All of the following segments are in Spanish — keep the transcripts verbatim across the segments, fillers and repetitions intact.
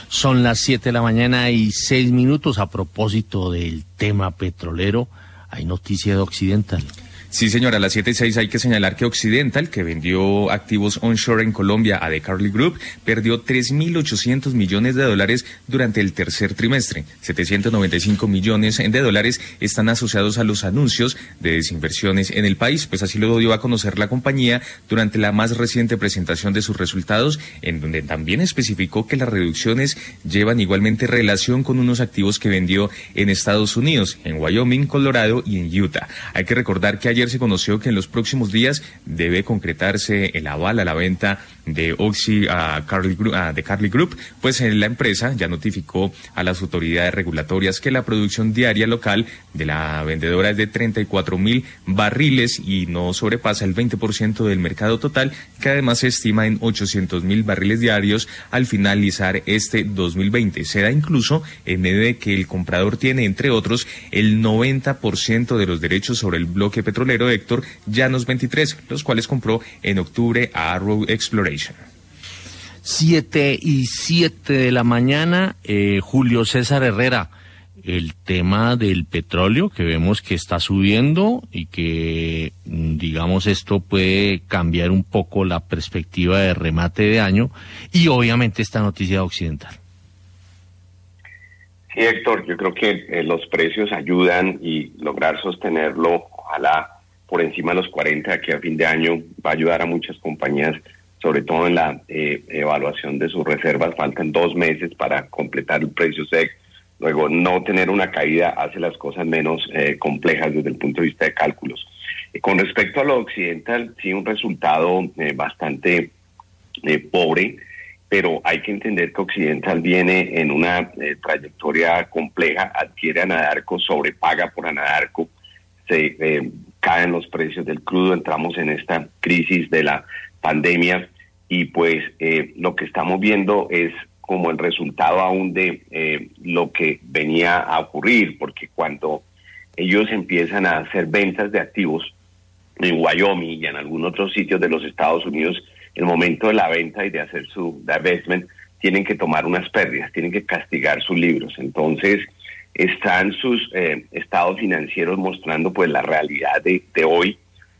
Son las siete de la mañana y seis minutos. A propósito del tema petrolero, hay noticia de Occidental. Sí, señora, a las siete y seis hay que señalar que Occidental, que vendió activos onshore en Colombia a The Carlyle Group, perdió tres mil ochocientos millones de dólares durante el tercer trimestre. setecientos noventa y cinco millones de dólares están asociados a los anuncios de desinversiones en el país, pues así lo dio a conocer la compañía durante la más reciente presentación de sus resultados, en donde también especificó que las reducciones llevan igualmente relación con unos activos que vendió en Estados Unidos, en Wyoming, Colorado y en Utah. Hay que recordar que ayer Ayer se conoció que en los próximos días debe concretarse el aval a la venta de Oxy a Carlyle Group, a The Carlyle Group, pues la empresa ya notificó a las autoridades regulatorias que la producción diaria local de la vendedora es de treinta y cuatro mil barriles y no sobrepasa el veinte por ciento del mercado total, que además se estima en ochocientos mil barriles diarios al finalizar este dos mil veinte. Se da incluso en medio de que el comprador tiene, entre otros, el noventa por ciento de los derechos sobre el bloque petrolero Héctor Llanos veintitrés, los cuales compró en octubre a Arrow Exploration. Siete y siete de la mañana, eh, Julio César Herrera, el tema del petróleo que vemos que está subiendo y que, digamos, esto puede cambiar un poco la perspectiva de remate de año y obviamente esta noticia occidental. Sí, Héctor, yo creo que eh, los precios ayudan y lograr sostenerlo, ojalá por encima de los cuarenta, que a fin de año va a ayudar a muchas compañías, sobre todo en la eh, evaluación de sus reservas. Faltan dos meses para completar el precio S E C. Luego, no tener una caída hace las cosas menos eh, complejas desde el punto de vista de cálculos. Eh, con respecto a lo occidental, sí, un resultado eh, bastante eh, pobre, pero hay que entender que Occidental viene en una eh, trayectoria compleja, adquiere Anadarko, sobrepaga por Anadarko, se eh, caen los precios del crudo, entramos en esta crisis de la pandemia y pues eh, lo que estamos viendo es como el resultado aún de eh, lo que venía a ocurrir, porque cuando ellos empiezan a hacer ventas de activos en Wyoming y en algunos otros sitios de los Estados Unidos, el momento de la venta y de hacer su divestment, tienen que tomar unas pérdidas, tienen que castigar sus libros. Entonces, están sus eh, estados financieros mostrando pues la realidad de, de hoy,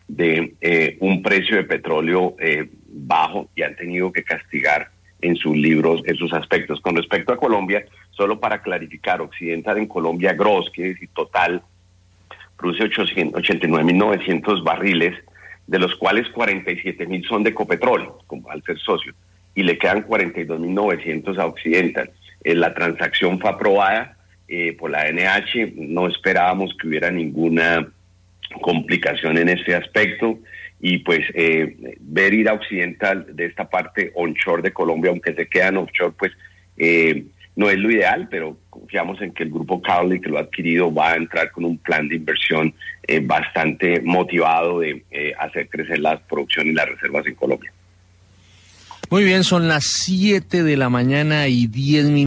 de eh, un precio de petróleo eh, bajo, y han tenido que castigar en sus libros esos aspectos. Con respecto a Colombia, solo para clarificar, Occidental en Colombia, gross, quiere decir total, produce ochenta y nueve mil novecientos barriles, de los cuales cuarenta y siete mil son de Ecopetrol, como al ser socio, y le quedan cuarenta y dos mil novecientos a Occidental. Eh, la transacción fue aprobada eh, por la N H, no esperábamos que hubiera ninguna complicación en este aspecto, y pues eh, ver ir a Occidental de esta parte onshore de Colombia, aunque se quedan offshore, pues eh, no es lo ideal, pero confiamos en que el grupo Carlyle, que lo ha adquirido, va a entrar con un plan de inversión eh, bastante motivado de eh, hacer crecer la producción y las reservas en Colombia. Muy bien, son las siete de la mañana y diez minutos.